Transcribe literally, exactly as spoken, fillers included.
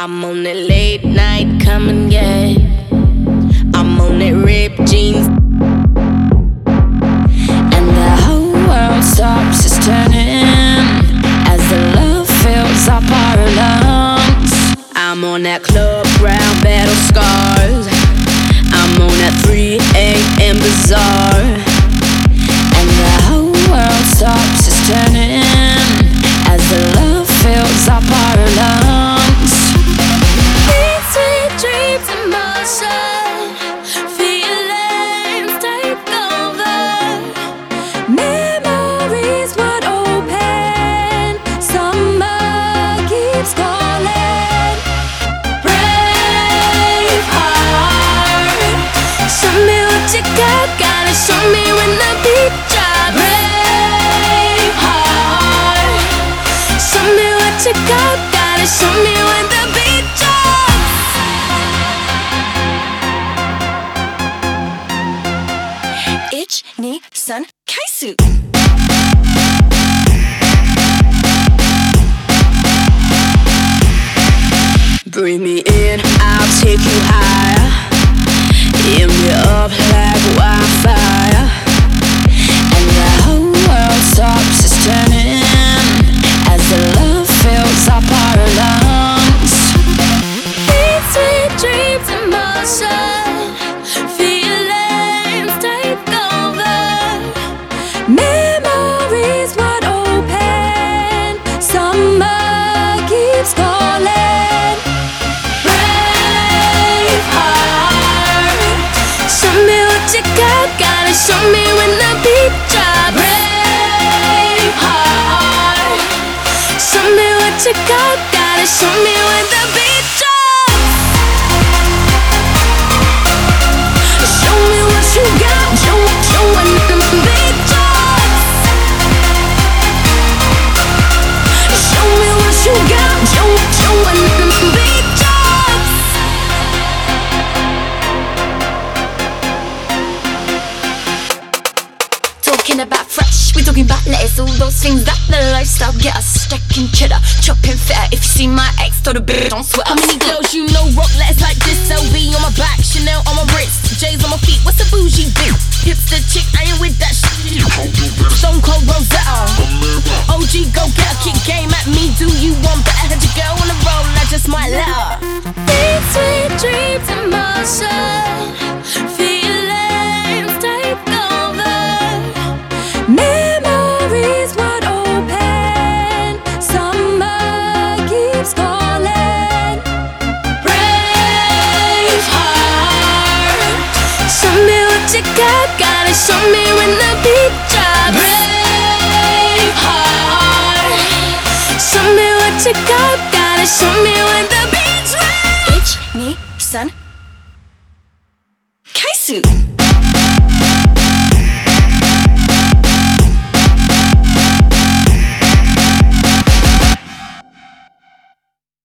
I'm on that late night, come and get. I'm on that ripped jeans, and the whole world stops, is turning as the love fills up our lungs. I'm on that club brown battle scars. I'm on that three a m bazaar, and the whole world stops, is turning as the love fills up our lungs. These sweet dreams in motion, feelings take over. Memories would open, summer keeps calling. Brave heart, show me what you got, gotta show me when the beat drops. Brave heart, show me what you got, gotta show me when the beat drops. Ich ni san kaisu. Bring me in, I'll take you higher. Hit me up like wildfire, and the whole world stops, is turning as the love fills up our lungs. These sweet dreams in motion, feelings take over. Memories would open, summer keeps calling. Brave heart, show me what you got, gotta show me when the beat drops. Brave heart, show me what you got, gotta show me when the beat drops. Show me what you got, show, show when the beat drops. Show me what you got, show, show when the beat drops. Talking about fresh, we're talking about lettuce, all those things that the lifestyle get us. Stacking cheddar, chopping fat. If you see my ex, told a bitch don't sweat. How many girls you know rock lettuce like this? L V on my back, Chanel on my wrist, J's on my feet. What's a bougie bitch? Hipster chick, I ain't with that shit. Stone Cold Rosetta, O G go get a kick game at me. Do you want better? Had your girl on the roll, I just might let her. These sweet dreams in motion, feelings take over. Memories would open, summer keeps calling. Brave heart, show me what you got, gotta show me when the beat drops. Brave heart, show me what you got, gotta show me when the beat drops. Ich ni san kaisu.